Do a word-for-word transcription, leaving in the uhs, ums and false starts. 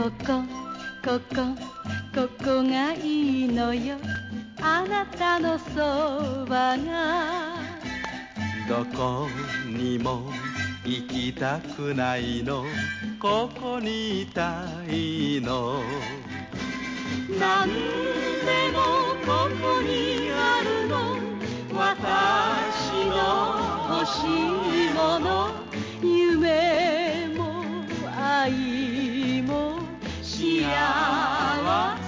ここここここがいいのよ、あなたのそばが。 どこにも行きたくないの、ここにいたいの。 なんでもここにあるの、私の欲しいもの。夢も愛も幸せ